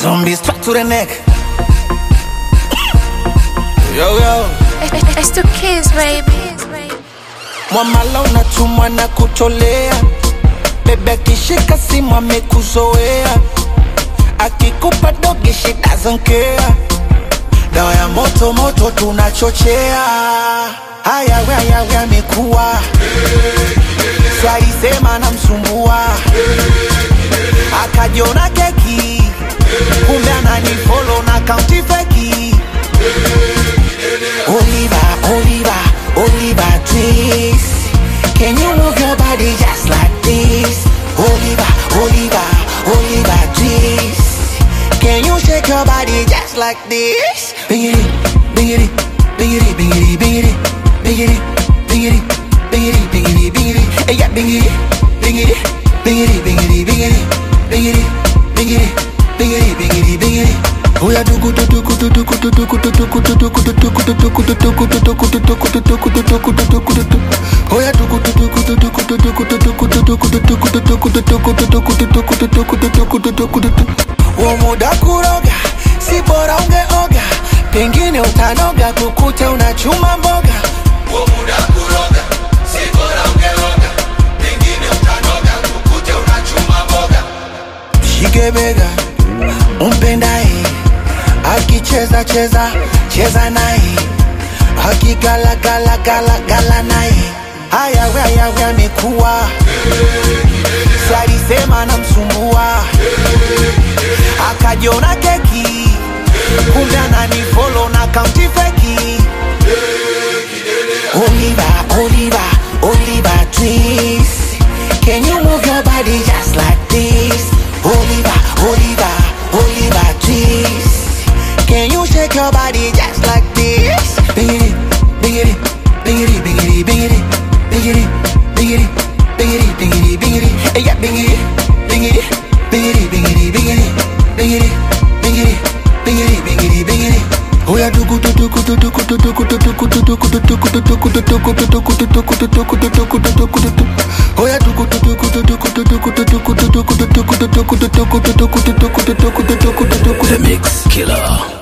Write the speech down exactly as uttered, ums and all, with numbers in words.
Zombies strapped to the neck. Yo yo, It's the kids, baby. mwamala unatumwa na kutolea. Bebe akishika simu amekuzoea. Akikupa dogi she doesn't care. Dawa ya moto moto tunachochea. Haya we haya we amekuwa. Si alisema namsumbua. Akajiona keki. Kumbe ananifollow na county feki. Oliver, Oliver, Oliver twist. Can you move your body just like this? Oliver, Oliver, Oliver twist. Can you shake your body just like this? Bingity, bingity, bingity, bingity, bingity, bingity, bingity, bingity, bingity, bingity. Hey, yeah, bingity, bingity, bingity, bingity, bingity, bingity, bingity, bingity, bingity, bingity. Oh yeah, do good, do good, do good, do good, do good, do good, do good, do good, do good, do good, do good, do good, do good, do good, do good, do good. Oh yeah, do good, do good, do good, do good, do good, do good, do good, do good, do good, do good, do good, do good, do good, do good, do good. Muda kuroga, si bora ungeoga. Pengine utanoga kukuta unachuma mboga. Muda kuroga, si bora ungeoga. Pengine utanoga kukuta unachuma mboga. Shike bega, umpendae. Akicheza cheza, cheza nae. Akigala gala gala gala nae. Haya we haya we amekuwa. Si alisema namsumbua. Akajiona keki. Kumbe ananifollow na county feki. Oliver, Oliver, Oliver twist. Can you move your body just like this? Oliver, Oliver, Oliver twist. Can you shake your body just like this? Bingity, bingity, bingity, bingity, bingity, bingity, bingity, bingity, bingity, bingity. Hey, yeah, bingity, bingity, bingity, bingity, bingity, bingity, bingity, bingity, bingity, bingity. Oh yeah, do good, do good, do good, do good, do good, do good, do good, do good, do good, do good, do good, do good, do good, do good, do good. Oh yeah, do good, do good, do good, do good, do good, do good, do good, do good, do good, do good, do good, do good, do good, do good. The Mix Killer.